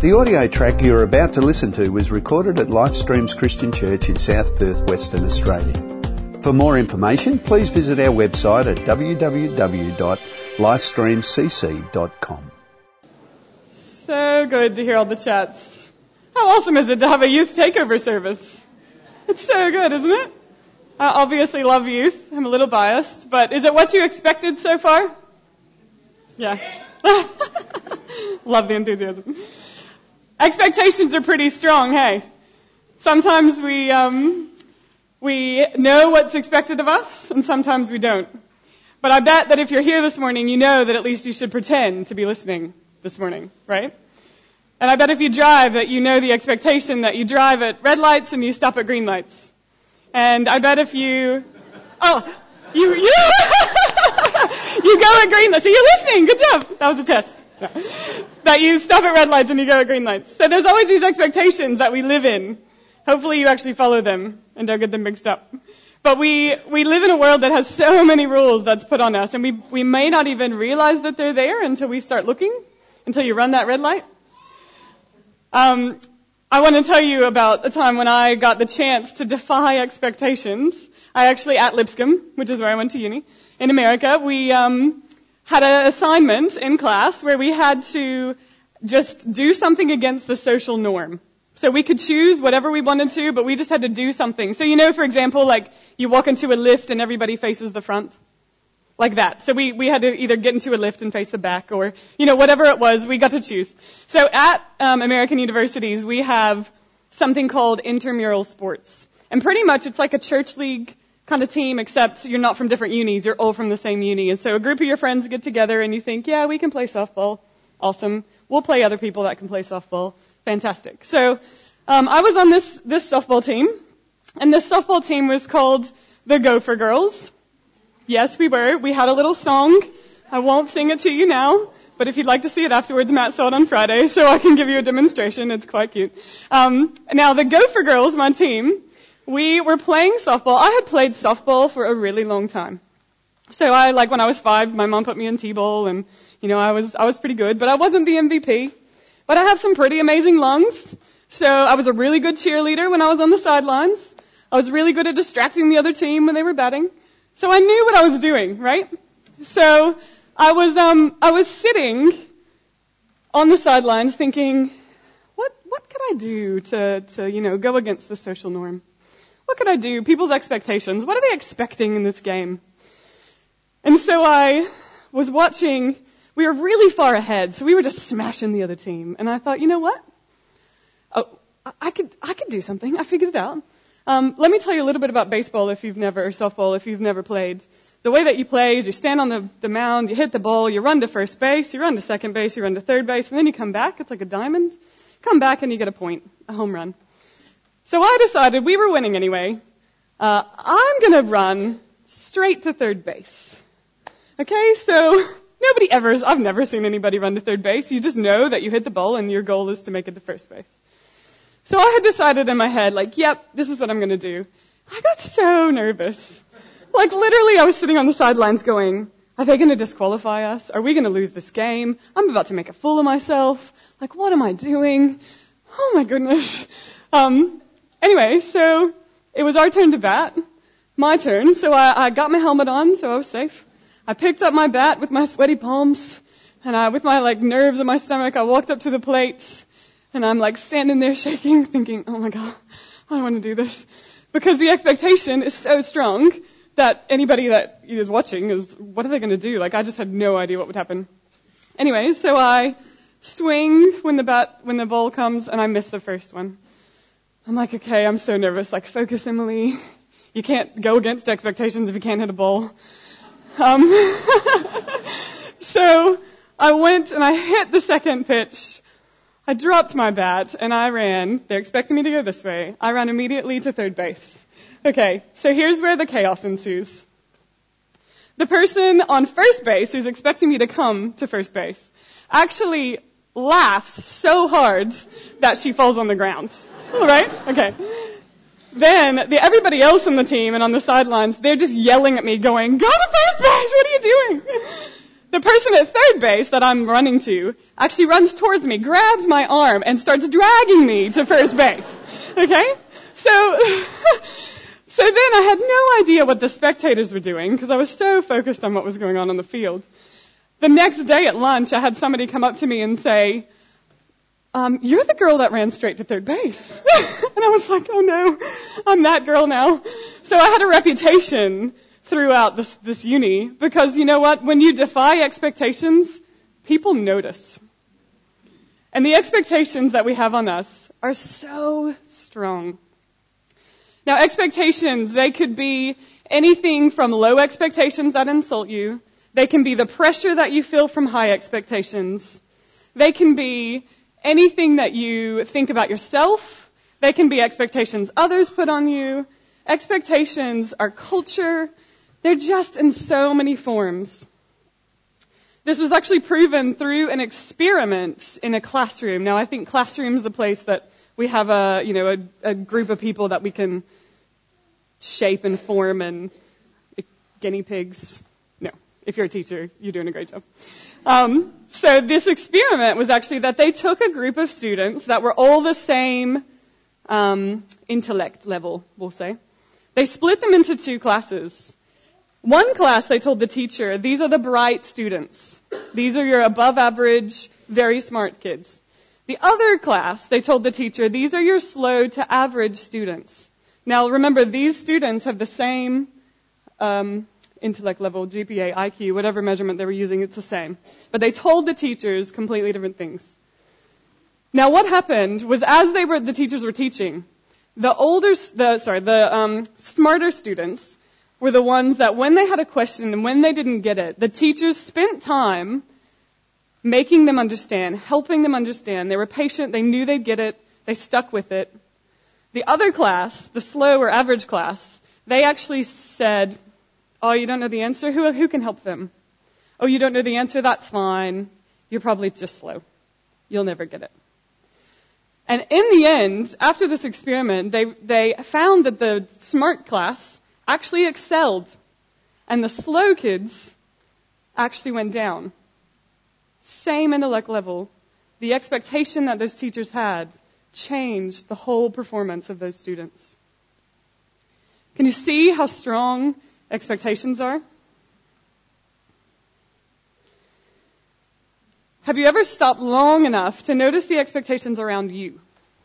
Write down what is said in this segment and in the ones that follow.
The audio track you're about to listen to was recorded at Lifestreams Christian Church in South Perth, Western Australia. For more information, please visit our website at www.lifestreamcc.com. So good to hear all the chats. How awesome is it to have a youth takeover service? It's so good, isn't it? I obviously love youth. I'm a little biased, but is it what you expected so far? Yeah. Love the enthusiasm. Expectations are pretty strong, hey? Sometimes we know what's expected of us, and sometimes we don't. But I bet that if you're here this morning, you know that at least you should pretend to be listening this morning, right? And I bet if you drive that you know the expectation that you drive at red lights and you stop at green lights. And I bet if you you go at green lights. So you're listening. Good job. That was a test. No. That you stop at red lights and you go at green lights. So there's always these expectations that we live in. Hopefully you actually follow them and don't get them mixed up. But we live in a world that has so many rules that's put on us, and we may not even realize that they're there until we start looking, until you run that red light. I want to tell you about a time when I got the chance to defy expectations. I actually, at Lipscomb, which is where I went to uni, in America, we had an assignment in class where we had to just do something against the social norm. So we could choose whatever we wanted to, but we just had to do something. So for example, like you walk into a lift and everybody faces the front. Like that. So we had to either get into a lift and face the back or, whatever it was, we got to choose. So at American universities, we have something called intramural sports. And pretty much it's like a church league kind of team, except you're not from different unis, you're all from the same uni. And so a group of your friends get together and you think, yeah, we can play softball. Awesome. We'll play other people that can play softball. Fantastic. So I was on this softball team, and this softball team was called the Gopher Girls. Yes, we were. We had a little song. I won't sing it to you now, but if you'd like to see it afterwards, Matt saw it on Friday, so I can give you a demonstration. It's quite cute. Now, the Gopher Girls, my team, we were playing softball. I had played softball for a really long time. So when I was 5, my mom put me in T-ball, and, I was pretty good, but I wasn't the MVP. But I have some pretty amazing lungs. So I was a really good cheerleader when I was on the sidelines. I was really good at distracting the other team when they were batting. So I knew what I was doing, right? So I was sitting on the sidelines thinking, what could I do to go against the social norm? What could I do? People's expectations. What are they expecting in this game? And so I was watching. We were really far ahead, so we were just smashing the other team. And I thought, you know what? Oh, I could do something. I figured it out. Let me tell you a little bit about baseball or softball if you've never played. The way that you play is you stand on the mound, you hit the ball, you run to first base, you run to second base, you run to third base, and then you come back. It's like a diamond. Come back and you get a point, a home run. So I decided we were winning anyway. I'm going to run straight to third base. Okay, so I've never seen anybody run to third base. You just know that you hit the ball and your goal is to make it to first base. So I had decided in my head, yep, this is what I'm going to do. I got so nervous. Literally, I was sitting on the sidelines going, are they going to disqualify us? Are we going to lose this game? I'm about to make a fool of myself. What am I doing? Oh my goodness. Anyway, so it was our turn to bat. My turn. So I got my helmet on, so I was safe. I picked up my bat with my sweaty palms, and with my nerves in my stomach, I walked up to the plate, and I'm standing there shaking, thinking, oh my God, I don't want to do this. Because the expectation is so strong that anybody that is watching is, what are they going to do? I just had no idea what would happen. Anyway, so I swing when the ball comes, and I miss the first one. I'm okay, I'm so nervous. Focus, Emily. You can't go against expectations if you can't hit a ball. So I went and I hit the second pitch. I dropped my bat and I ran. They're expecting me to go this way. I ran immediately to third base. Okay, so here's where the chaos ensues. The person on first base who's expecting me to come to first base actually laughs so hard that she falls on the ground. All right? Okay. Then everybody else on the team and on the sidelines, they're just yelling at me going, go to first base, what are you doing? The person at third base that I'm running to actually runs towards me, grabs my arm, and starts dragging me to first base. Okay? So then I had no idea what the spectators were doing because I was so focused on what was going on the field. The next day at lunch, I had somebody come up to me and say, you're the girl that ran straight to third base. And I was like, oh no, I'm that girl now. So I had a reputation throughout this uni because you know what? When you defy expectations, people notice. And the expectations that we have on us are so strong. Now, expectations, they could be anything from low expectations that insult you. They can be the pressure that you feel from high expectations. They can be anything that you think about yourself. They can be expectations others put on you. Expectations are culture. They're just in so many forms. This was actually proven through an experiment in a classroom. Now, I think classroom is the place that we have a group of people that we can shape and form and guinea pigs. No, if you're a teacher, you're doing a great job. So this experiment was actually that they took a group of students that were all the same intellect level, we'll say. They split them into two classes. One class, they told the teacher, these are the bright students. These are your above average, very smart kids. The other class, they told the teacher, these are your slow to average students. Now remember, these students have the same intellect level, GPA, IQ, whatever measurement they were using, it's the same. But they told the teachers completely different things. Now what happened was as the teachers were teaching, the smarter students were the ones that when they had a question and when they didn't get it, the teachers spent time making them understand, helping them understand. They were patient. They knew they'd get it. They stuck with it. The other class, the slow or average class, they actually said, oh, you don't know the answer? Who can help them? Oh, you don't know the answer? That's fine. You're probably just slow. You'll never get it. And in the end, after this experiment, they found that the smart class actually excelled, and the slow kids actually went down. Same intellect level. The expectation that those teachers had changed the whole performance of those students. Can you see how strong expectations are? Have you ever stopped long enough to notice the expectations around you?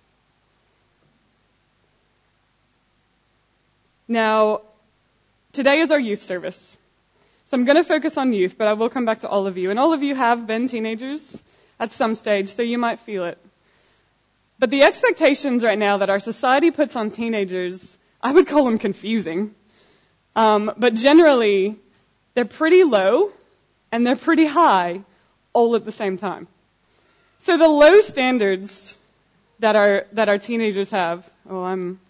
Now, today is our youth service. So I'm going to focus on youth, but I will come back to all of you. And all of you have been teenagers at some stage, so you might feel it. But the expectations right now that our society puts on teenagers, I would call them confusing. But generally, they're pretty low and they're pretty high all at the same time. So the low standards that our teenagers have, I'm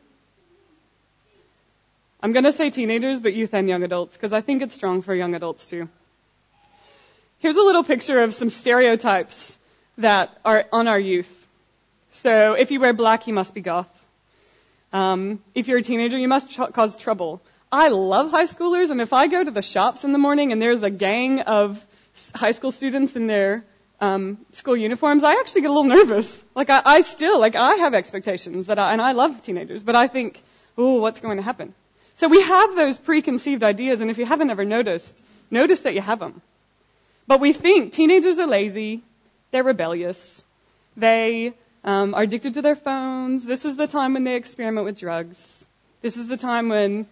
going to say teenagers, but youth and young adults, because I think it's strong for young adults too. Here's a little picture of some stereotypes that are on our youth. So if you wear black, you must be goth. If you're a teenager, you must cause trouble. I love high schoolers, and if I go to the shops in the morning and there's a gang of high school students in their school uniforms, I actually get a little nervous. I have expectations and I love teenagers, but I think, what's going to happen? So we have those preconceived ideas, and if you haven't ever notice that you have them. But we think teenagers are lazy, they're rebellious, they are addicted to their phones. This is the time when they experiment with drugs. This is the time when,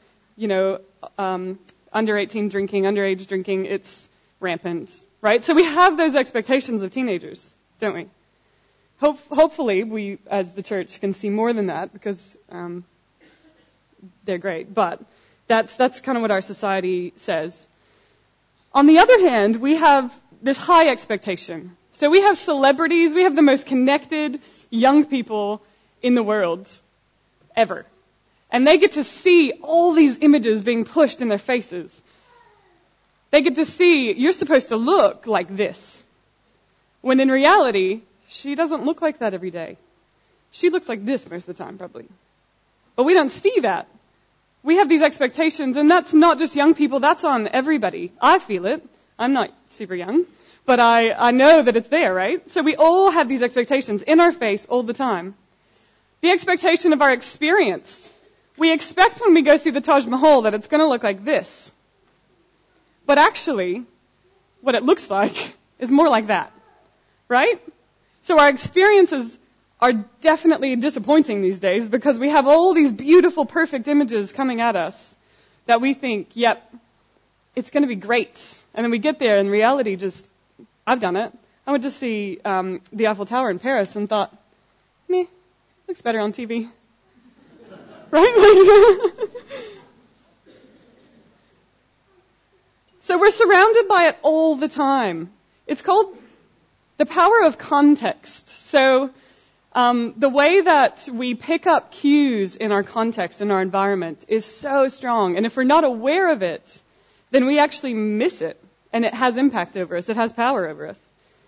underage drinking, it's rampant, right? So we have those expectations of teenagers, don't we? Hopefully we, as the church, can see more than that because they're great. But that's kind of what our society says. On the other hand, we have this high expectation. So we have celebrities, we have the most connected young people in the world ever. And they get to see all these images being pushed in their faces. They get to see, you're supposed to look like this. When in reality, she doesn't look like that every day. She looks like this most of the time, probably. But we don't see that. We have these expectations, and that's not just young people, that's on everybody. I feel it. I'm not super young, but I know that it's there, right? So we all have these expectations in our face all the time. The expectation of our experience. We expect when we go see the Taj Mahal that it's going to look like this. But actually, what it looks like is more like that, right? So our experiences are definitely disappointing these days because we have all these beautiful, perfect images coming at us that we think, yep, it's going to be great. And then we get there and reality just, I've done it. I went to see the Eiffel Tower in Paris and thought, meh, looks better on TV. Right? So we're surrounded by it all the time. It's called the power of context. So the way that we pick up cues in our context, in our environment, is so strong. And if we're not aware of it, then we actually miss it. And it has impact over us. It has power over us.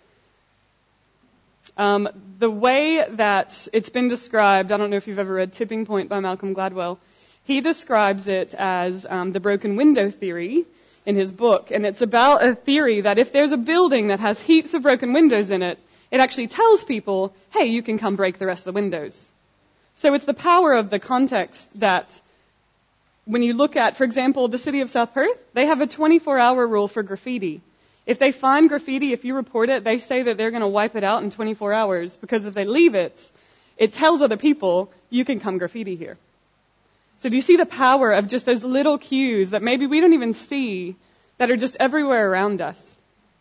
The way that it's been described, I don't know if you've ever read Tipping Point by Malcolm Gladwell. He describes it as the broken window theory in his book. And it's about a theory that if there's a building that has heaps of broken windows in it, it actually tells people, hey, you can come break the rest of the windows. So it's the power of the context that when you look at, for example, the city of South Perth, they have a 24-hour rule for graffiti. If they find graffiti, if you report it, they say that they're going to wipe it out in 24 hours because if they leave it, it tells other people, you can come graffiti here. So do you see the power of just those little cues that maybe we don't even see that are just everywhere around us?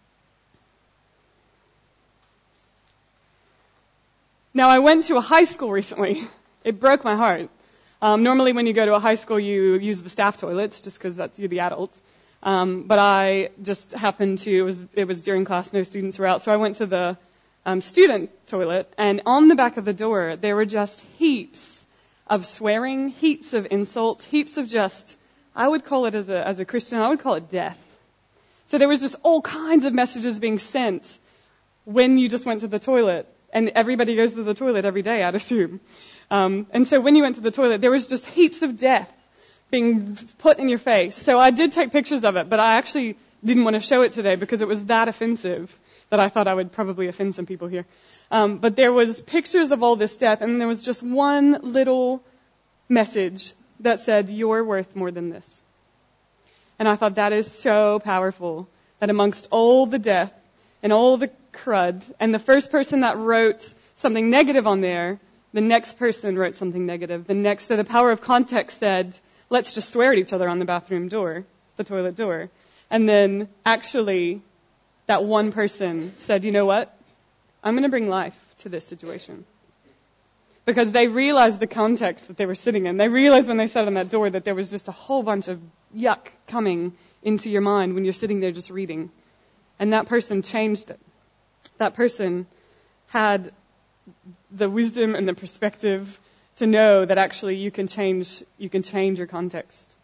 Now, I went to a high school recently. It broke my heart. Normally when you go to a high school, you use the staff toilets just because you're the adults. But I just happened to, it was during class, no students were out, so I went to the student toilet, and on the back of the door, there were just heaps of swearing, heaps of insults, heaps of just, I would call it as a Christian, I would call it death. So there was just all kinds of messages being sent when you just went to the toilet. And everybody goes to the toilet every day, I'd assume. And so when you went to the toilet, there was just heaps of death being put in your face. So I did take pictures of it, but I actually didn't want to show it today because it was that offensive that I thought I would probably offend some people here. But there was pictures of all this death, and there was just one little message that said, you're worth more than this. And I thought that is so powerful, that amongst all the death and all the crud, and the first person that wrote something negative on there, the next person wrote something negative. So the power of context said, let's just swear at each other on the bathroom door, the toilet door. And then actually, that one person said, you know what? I'm going to bring life to this situation. Because they realized the context that they were sitting in. They realized when they sat on that door that there was just a whole bunch of yuck coming into your mind when you're sitting there just reading. And that person changed it. That person had the wisdom and the perspective to know that actually you can change your context.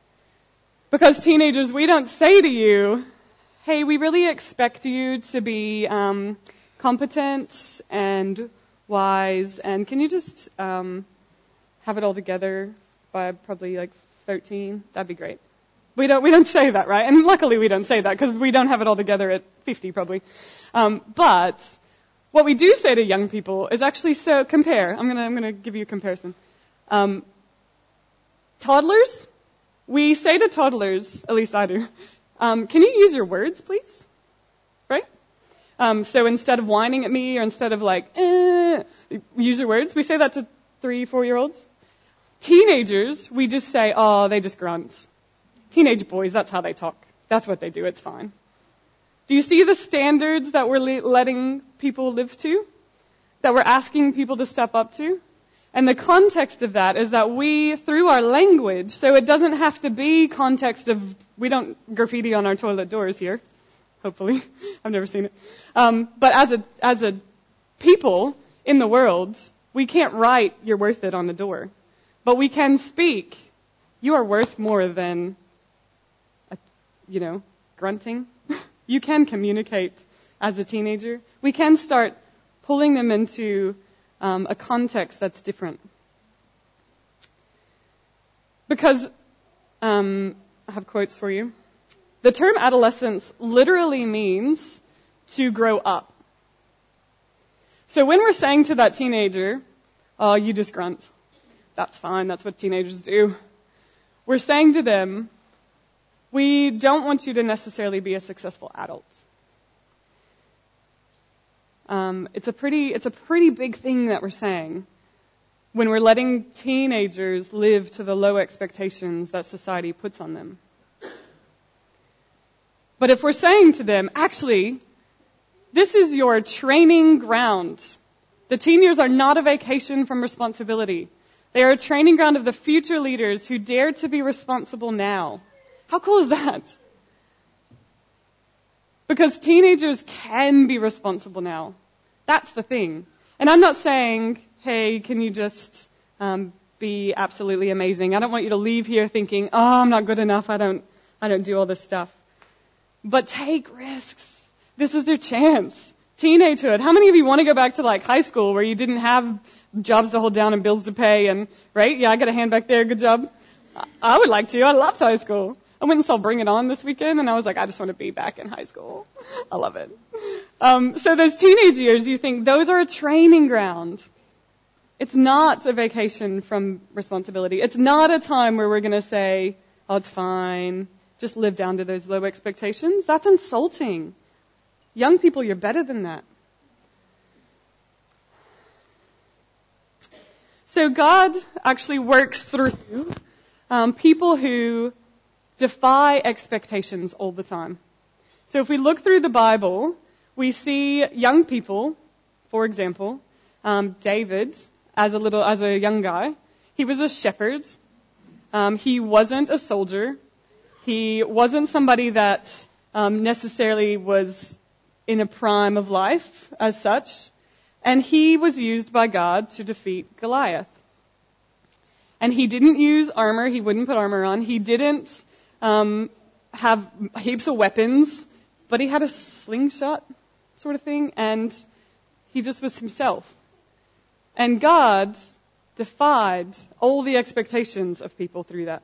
Because teenagers, we don't say to you, hey, we really expect you to be competent and wise, and can you just have it all together by probably like 13? That'd be great. We don't say that, right? And luckily we don't say that because we don't have it all together at 50 probably. But what we do say to young people is actually, so compare. I'm gonna give you a comparison. Toddlers, we say to toddlers, at least I do, can you use your words, please? Right? So instead of whining at me or instead of like, use your words, we say that to 3-4-year-olds. Teenagers, we just say, oh, they just grunt. Teenage boys, that's how they talk. That's what they do. It's fine. Do you see the standards that we're letting people live to? That we're asking people to step up to? And the context of that is that we, through our language, so it doesn't have to be context of, we don't graffiti on our toilet doors here. Hopefully. I've never seen it. But as a people in the world, we can't write, you're worth it on the door. But we can speak, you are worth more than grunting. You can communicate as a teenager. We can start pulling them into a context that's different. Because, I have quotes for you. The term adolescence literally means to grow up. So when we're saying to that teenager, oh, you just grunt. That's fine. That's what teenagers do. We're saying to them, we don't want you to necessarily be a successful adult. It's a pretty big thing that we're saying when we're letting teenagers live to the low expectations that society puts on them. But if we're saying to them, actually, this is your training ground. The teen years are not a vacation from responsibility. They are a training ground of the future leaders who dare to be responsible now. How cool is that? Because teenagers can be responsible now. That's the thing. And I'm not saying, hey, can you just be absolutely amazing? I don't want you to leave here thinking, oh, I'm not good enough. I don't do all this stuff. But take risks. This is their chance. Teenagehood. How many of you want to go back to like high school where you didn't have jobs to hold down and bills to pay and, right? Yeah, I got a hand back there. Good job. I would like to. I loved high school. I went and saw Bring It On this weekend and I was like, I just want to be back in high school. I love it. So those teenage years, you think those are a training ground. It's not a vacation from responsibility. It's not a time where we're going to say, oh, it's fine. Just live down to those low expectations. That's insulting. Young people, you're better than that. So God actually works through people who defy expectations all the time. So if we look through the Bible, we see young people, for example, David, as a young guy, he was a shepherd. He wasn't a soldier. He wasn't somebody that necessarily was in a prime of life as such. And he was used by God to defeat Goliath. And he didn't use armor. He wouldn't put armor on. He didn't have heaps of weapons, but he had a slingshot sort of thing, and he just was himself. And God defied all the expectations of people through that.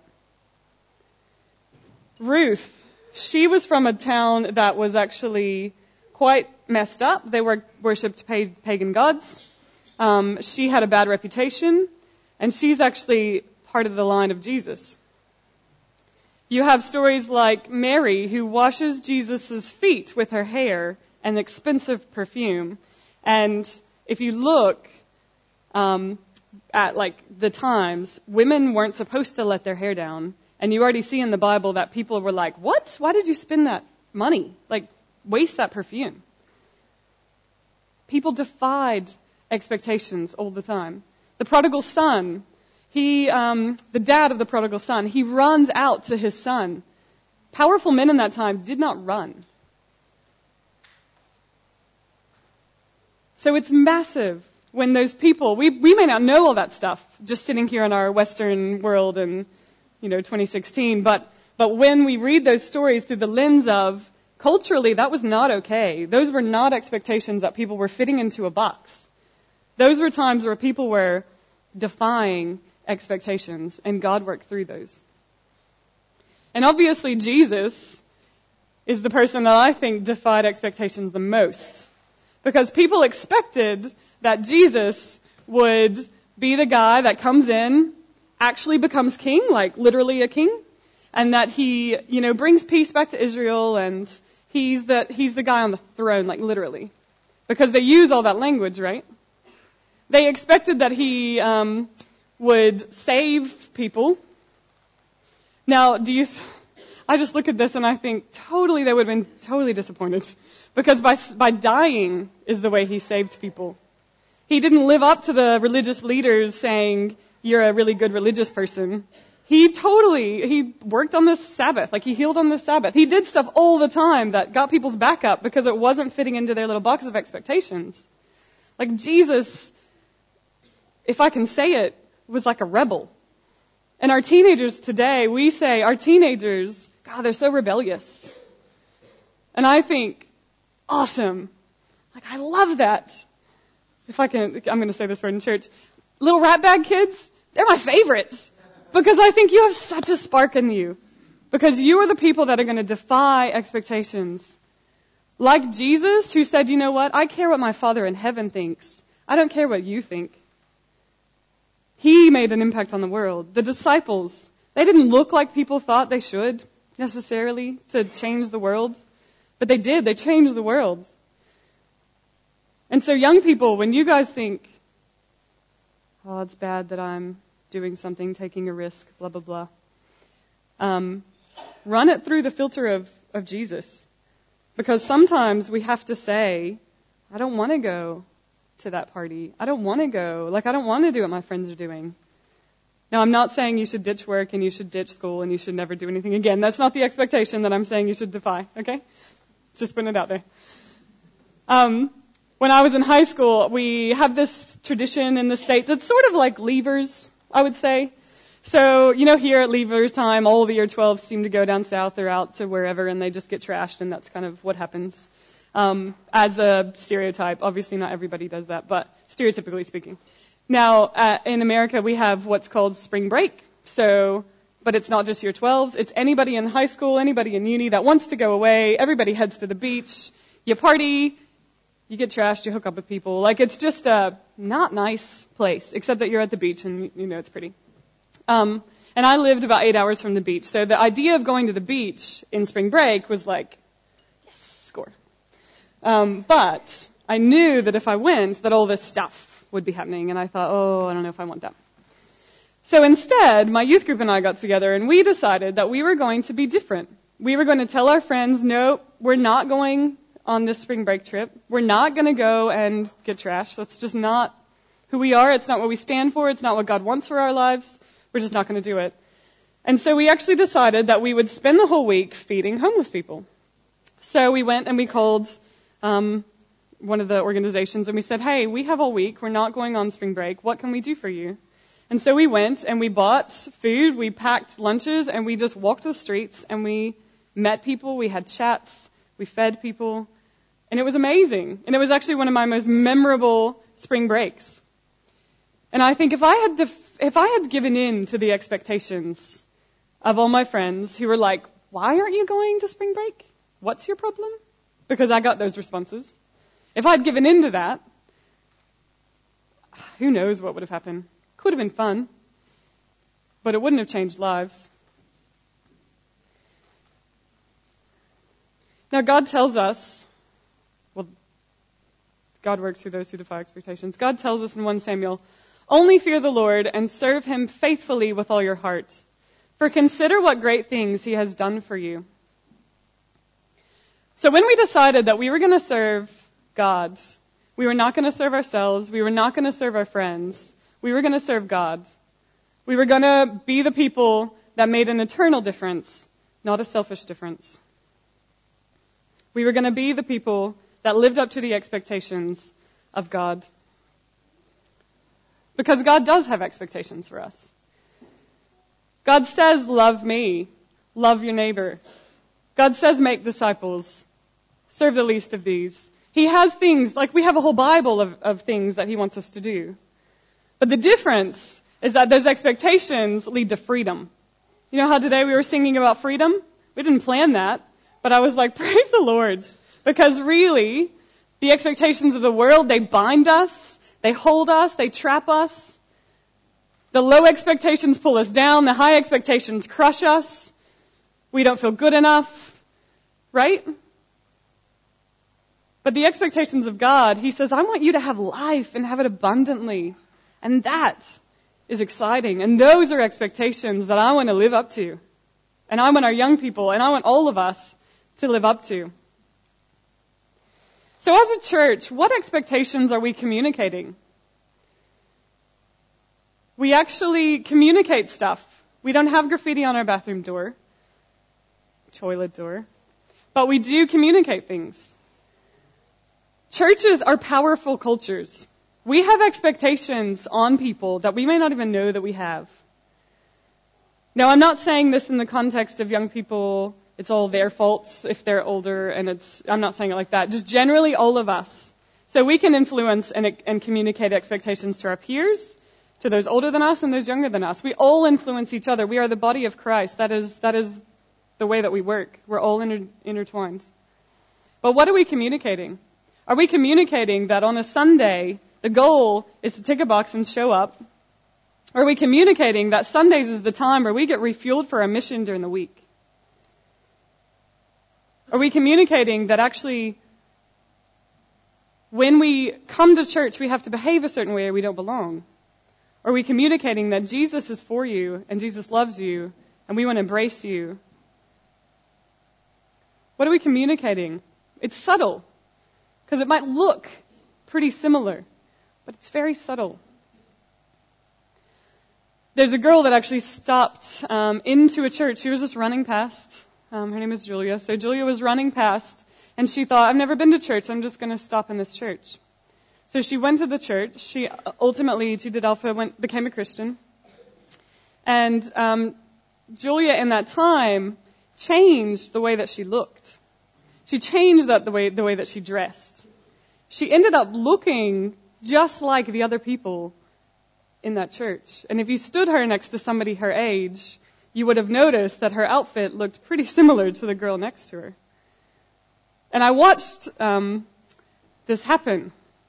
Ruth, she was from a town that was actually quite messed up. They worshipped pagan gods. She had a bad reputation, and she's actually part of the line of Jesus. You have stories like Mary, who washes Jesus' feet with her hair and expensive perfume. And if you look at like the times, women weren't supposed to let their hair down. And you already see in the Bible that people were like, what? Why did you spend that money? Like, waste that perfume. People defied expectations all the time. The prodigal son, the dad of the prodigal son, he runs out to his son. Powerful men in that time did not run. So it's massive when those people, we may not know all that stuff just sitting here in our Western world in 2016, but when we read those stories through the lens of culturally, that was not okay. Those were not expectations that people were fitting into a box. Those were times where people were defying expectations, and God worked through those. And obviously, Jesus is the person that I think defied expectations the most. Because people expected that Jesus would be the guy that comes in, actually becomes king, like literally a king, and that he, brings peace back to Israel, and he's the guy on the throne, like literally. Because they use all that language, right? They expected that he would save people. Now, I just look at this and I think totally they would have been totally disappointed. Because by dying is the way he saved people. He didn't live up to the religious leaders saying, you're a really good religious person. He worked on the Sabbath, like he healed on the Sabbath. He did stuff all the time that got people's back up because it wasn't fitting into their little box of expectations. Like Jesus, if I can say it, was like a rebel. And our teenagers today, we say our teenagers, God, they're so rebellious. And I think, awesome. Like, I love that. I'm going to say this word in church. Little rat bag kids, they're my favorites. Because I think you have such a spark in you. Because you are the people that are going to defy expectations. Like Jesus, who said, you know what? I care what my Father in heaven thinks. I don't care what you think. He made an impact on the world. The disciples, they didn't look like people thought they should necessarily to change the world. But they did. They changed the world. And so young people, when you guys think, oh, it's bad that I'm doing something, taking a risk, blah, blah, blah, run it through the filter of Jesus. Because sometimes we have to say, I don't want to go to that party. I don't want to go. I don't want to do what my friends are doing. Now, I'm not saying you should ditch work and you should ditch school and you should never do anything again. That's not the expectation that I'm saying you should defy, okay? Just putting it out there. When I was in high school, we have this tradition in the States. It's sort of like leavers, I would say. So, here at leavers time, all the year 12s seem to go down south or out to wherever, and they just get trashed, and that's kind of what happens. As a stereotype, obviously not everybody does that, but stereotypically speaking. Now, in America, we have what's called spring break. But it's not just year 12s. It's anybody in high school, anybody in uni that wants to go away. Everybody heads to the beach. You party. You get trashed. You hook up with people. It's just a not nice place, except that you're at the beach and it's pretty. And I lived about 8 hours from the beach. So the idea of going to the beach in spring break was yes, score. But I knew that if I went, that all this stuff would be happening. And I thought, I don't know if I want that. So instead, my youth group and I got together and we decided that we were going to be different. We were going to tell our friends, no, we're not going on this spring break trip. We're not going to go and get trashed. That's just not who we are. It's not what we stand for. It's not what God wants for our lives. We're just not going to do it. And so we actually decided that we would spend the whole week feeding homeless people. So we went and we called one of the organizations and we said, hey, we have all week. We're not going on spring break. What can we do for you? And so we went and we bought food, we packed lunches, and we just walked the streets and we met people, we had chats, we fed people, and it was amazing. And it was actually one of my most memorable spring breaks. And I think if I had given in to the expectations of all my friends who were like, why aren't you going to spring break? What's your problem? Because I got those responses. If I'd given in to that, who knows what would have happened. Could have been fun, but it wouldn't have changed lives. Now, God tells us, God works through those who defy expectations. God tells us in 1 Samuel, only fear the Lord and serve him faithfully with all your heart. For consider what great things he has done for you. So when we decided that we were going to serve God, we were not going to serve ourselves, we were not going to serve our friends, we were going to serve God. We were going to be the people that made an eternal difference, not a selfish difference. We were going to be the people that lived up to the expectations of God. Because God does have expectations for us. God says, love me, love your neighbor. God says, make disciples, serve the least of these. He has things, we have a whole Bible of things that he wants us to do. But the difference is that those expectations lead to freedom. You know how today we were singing about freedom? We didn't plan that, but I was like, praise the Lord. Because really, the expectations of the world, they bind us, they hold us, they trap us. The low expectations pull us down, the high expectations crush us. We don't feel good enough, right? But the expectations of God, he says, I want you to have life and have it abundantly. And that is exciting. And those are expectations that I want to live up to. And I want our young people, and I want all of us to live up to. So as a church, what expectations are we communicating? We actually communicate stuff. We don't have graffiti on our bathroom door, toilet door, but we do communicate things. Churches are powerful cultures. We have expectations on people that we may not even know that we have. Now, I'm not saying this in the context of young people, it's all their faults if they're older, and I'm not saying it like that. Just generally all of us. So we can influence and communicate expectations to our peers, to those older than us and those younger than us. We all influence each other. We are the body of Christ. That is the way that we work. We're all intertwined. But what are we communicating? Are we communicating that on a Sunday, the goal is to tick a box and show up? Or are we communicating that Sundays is the time where we get refueled for our mission during the week? Are we communicating that actually when we come to church we have to behave a certain way or we don't belong? Or are we communicating that Jesus is for you and Jesus loves you and we want to embrace you? What are we communicating? It's subtle because it might look pretty similar, but it's very subtle. There's a girl that actually stopped into a church. She was just running past. Her name is Julia. So Julia was running past, and she thought, I've never been to church. I'm just going to stop in this church. So she went to the church. She did Alpha, became a Christian. And Julia, in that time, changed the way that she looked. She changed the way that she dressed. She ended up looking just like the other people in that church. And if you stood her next to somebody her age, you would have noticed that her outfit looked pretty similar to the girl next to her. And I watched this happen.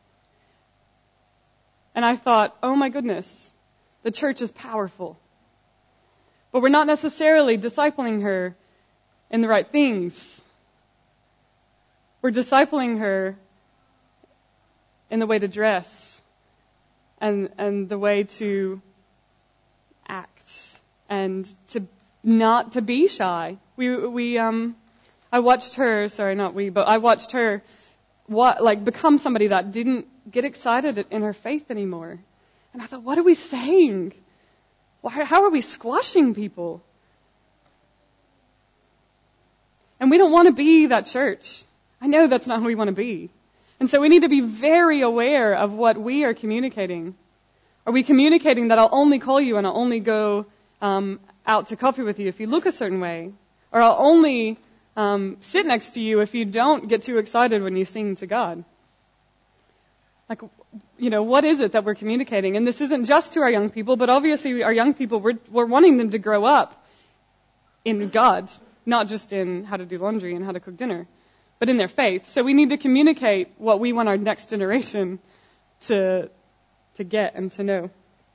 And I thought, oh my goodness, the church is powerful. But we're not necessarily discipling her in the right things. We're discipling her in the way to dress and the way to act and to not to be shy. I watched her, I watched her become somebody that didn't get excited in her faith anymore. And I thought, what are we saying? How are we squashing people? And we don't want to be that church. I know that's not who we want to be. And so we need to be very aware of what we are communicating. Are we communicating that I'll only call you and I'll only go out to coffee with you if you look a certain way? Or I'll only sit next to you if you don't get too excited when you sing to God? What is it that we're communicating? And this isn't just to our young people, but obviously our young people, we're wanting them to grow up in God, not just in how to do laundry and how to cook dinner, but in their faith. So we need to communicate what we want our next generation to get and to know.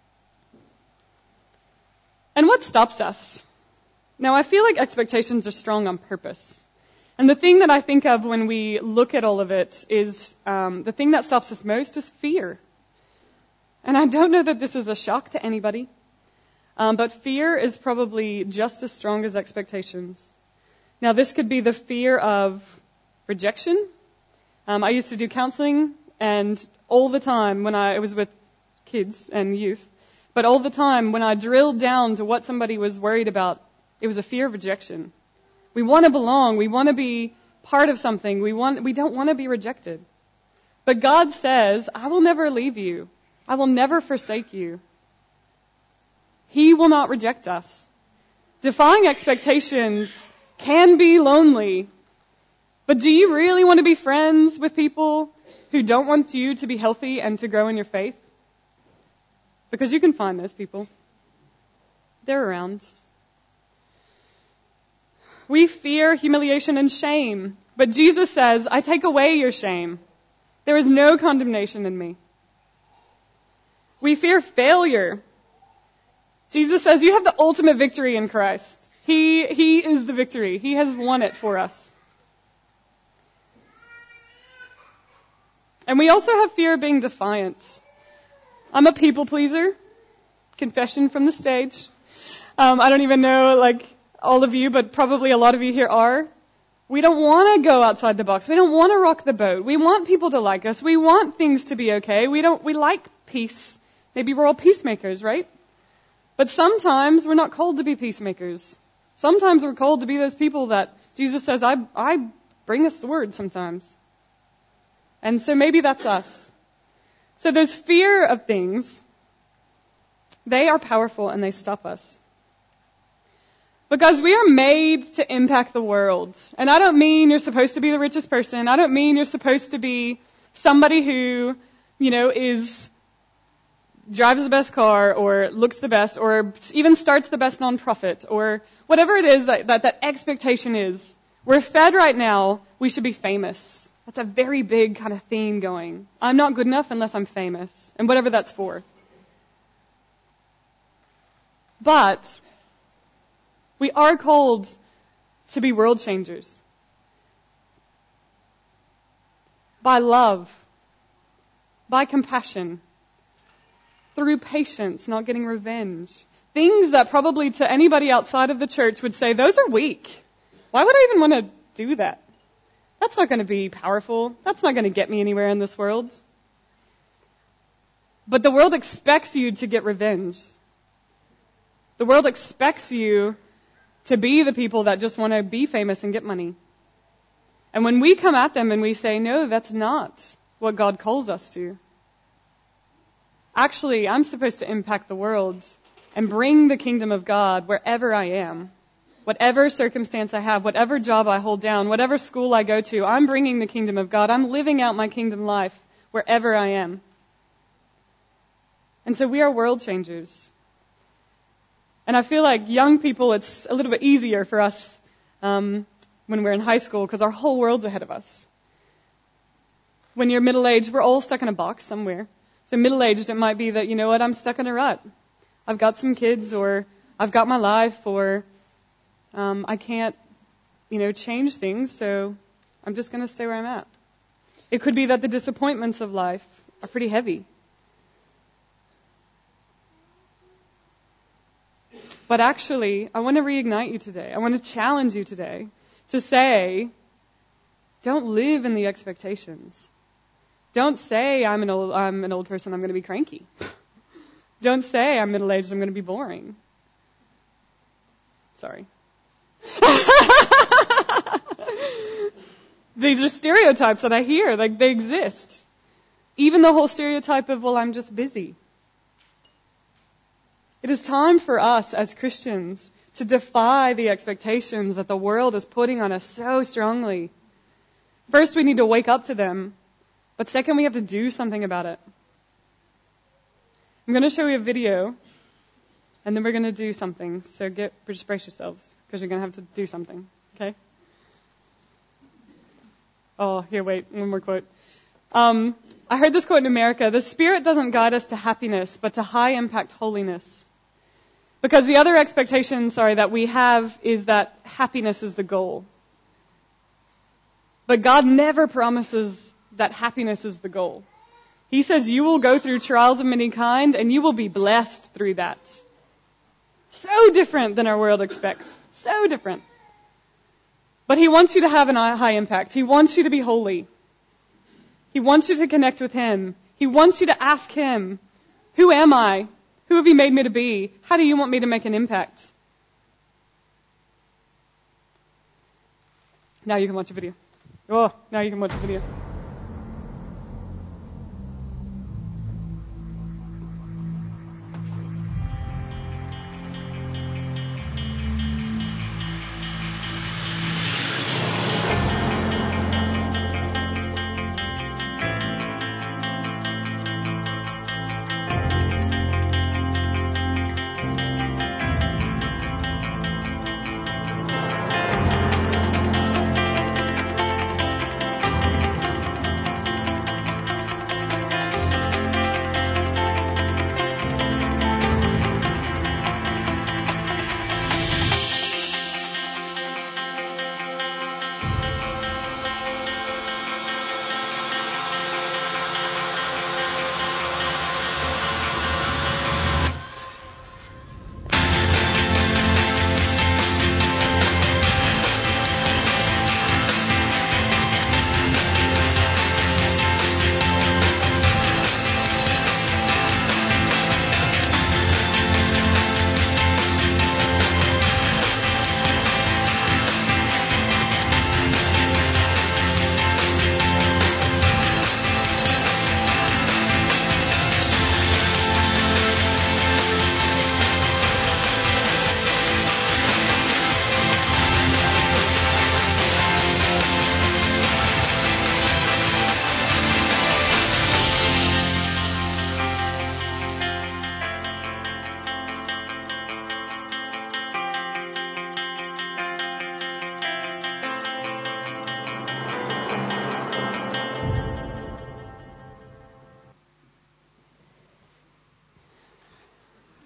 And what stops us? Now, I feel like expectations are strong on purpose. And the thing that I think of when we look at all of it is the thing that stops us most is fear. And I don't know that this is a shock to anybody, but fear is probably just as strong as expectations. Now, this could be the fear of rejection. I used to do counseling, and all the time when I was with kids and youth, but all the time when I drilled down to what somebody was worried about, it was a fear of rejection. We want to belong. We want to be part of something. We don't want to be rejected. But God says, I will never leave you. I will never forsake you. He will not reject us. Defying expectations can be lonely. But do you really want to be friends with people who don't want you to be healthy and to grow in your faith? Because you can find those people. They're around. We fear humiliation and shame. But Jesus says, I take away your shame. There is no condemnation in me. We fear failure. Jesus says, you have the ultimate victory in Christ. He is the victory. He has won it for us. And we also have fear of being defiant. I'm a people pleaser. Confession from the stage. I don't even know, all of you, but probably a lot of you here are. We don't want to go outside the box. We don't want to rock the boat. We want people to like us. We want things to be okay. We like peace. Maybe we're all peacemakers, right? But sometimes we're not called to be peacemakers. Sometimes we're called to be those people that Jesus says, I bring a sword sometimes. And so maybe that's us. So those fear of things, they are powerful and they stop us. Because we are made to impact the world. And I don't mean you're supposed to be the richest person. I don't mean you're supposed to be somebody who, is drives the best car or looks the best or even starts the best nonprofit or whatever it is that expectation is. We're fed right now, we should be famous. That's a very big kind of theme going. I'm not good enough unless I'm famous, and whatever that's for. But we are called to be world changers. By love, by compassion, through patience, not getting revenge. Things that probably to anybody outside of the church would say, those are weak. Why would I even want to do that? That's not going to be powerful. That's not going to get me anywhere in this world. But the world expects you to get revenge. The world expects you to be the people that just want to be famous and get money. And when we come at them and we say, no, that's not what God calls us to. Actually, I'm supposed to impact the world and bring the kingdom of God wherever I am. Whatever circumstance I have, whatever job I hold down, whatever school I go to, I'm bringing the kingdom of God. I'm living out my kingdom life wherever I am. And so we are world changers. And I feel like young people, it's a little bit easier for us when we're in high school because our whole world's ahead of us. When you're middle-aged, we're all stuck in a box somewhere. So middle-aged, it might be that, you know what, I'm stuck in a rut. I've got some kids, or I've got my life, or I can't, change things, so I'm just going to stay where I'm at. It could be that the disappointments of life are pretty heavy. But actually, I want to reignite you today. I want to challenge you today to say, don't live in the expectations. Don't say I'm an old person, I'm going to be cranky. Don't say I'm middle-aged, I'm going to be boring. Sorry. These are stereotypes that I hear, like they exist. Even the whole stereotype of, well, I'm just busy. It is time for us as Christians to defy the expectations that the world is putting on us so strongly. First, we need to wake up to them. But second, we have to do something about it. I'm going to show you a video, and then we're going to do something. So just brace yourselves, because you're going to have to do something. Okay? Oh, here, wait, one more quote. I heard this quote in America: the Spirit doesn't guide us to happiness, but to high-impact holiness. Because the other expectation, that we have is that happiness is the goal. But God never promises that happiness is the goal. He says you will go through trials of many kind and you will be blessed through that. So different than our world expects. So different. But He wants you to have a high impact. He wants you to be holy. He wants you to connect with Him. He wants you to ask Him, who am I? Who have you made me to be? How do you want me to make an impact? Now you can watch a video. Oh, now you can watch a video.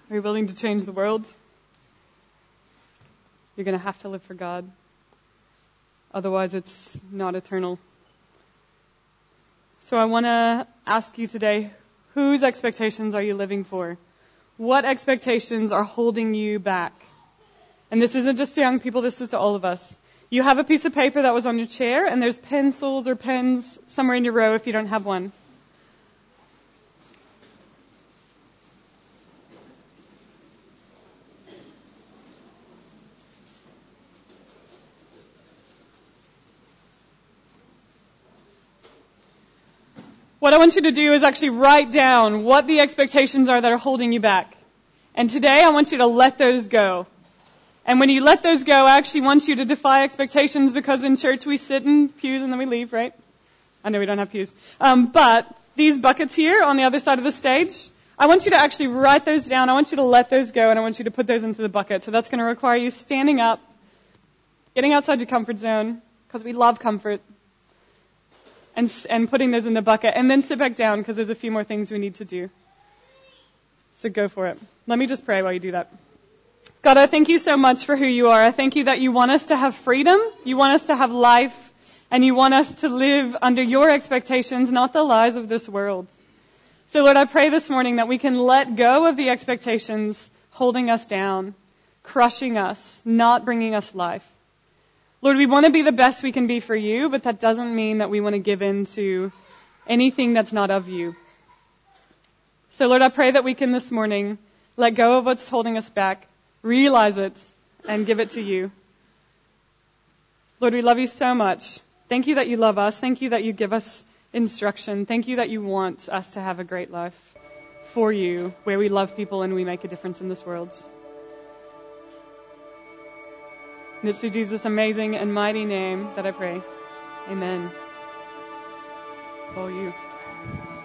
Are you willing to change the world? You're going to have to live for God. Otherwise, it's not eternal. So I want to ask you today, whose expectations are you living for? What expectations are holding you back? And this isn't just to young people, this is to all of us. You have a piece of paper that was on your chair, and there's pencils or pens somewhere in your row if you don't have one. What I want you to do is actually write down what the expectations are that are holding you back. And today I want you to let those go. And when you let those go, I actually want you to defy expectations, because in church we sit in pews and then we leave, right? I know we don't have pews. But these buckets here on the other side of the stage, I want you to actually write those down. I want you to let those go, and I want you to put those into the bucket. So that's going to require you standing up, getting outside your comfort zone, because we love comfort, and putting those in the bucket. And then sit back down, because there's a few more things we need to do. So go for it. Let me just pray while you do that. God, I thank you so much for who you are. I thank you that you want us to have freedom, you want us to have life, and you want us to live under your expectations, not the lies of this world. So Lord, I pray this morning that we can let go of the expectations holding us down, crushing us, not bringing us life. Lord, we want to be the best we can be for you, but that doesn't mean that we want to give in to anything that's not of you. So Lord, I pray that we can this morning let go of what's holding us back, realize it, and give it to you. Lord, we love you so much. Thank you that you love us. Thank you that you give us instruction. Thank you that you want us to have a great life for you, where we love people and we make a difference in this world. And it's through Jesus' amazing and mighty name that I pray. Amen. It's all you.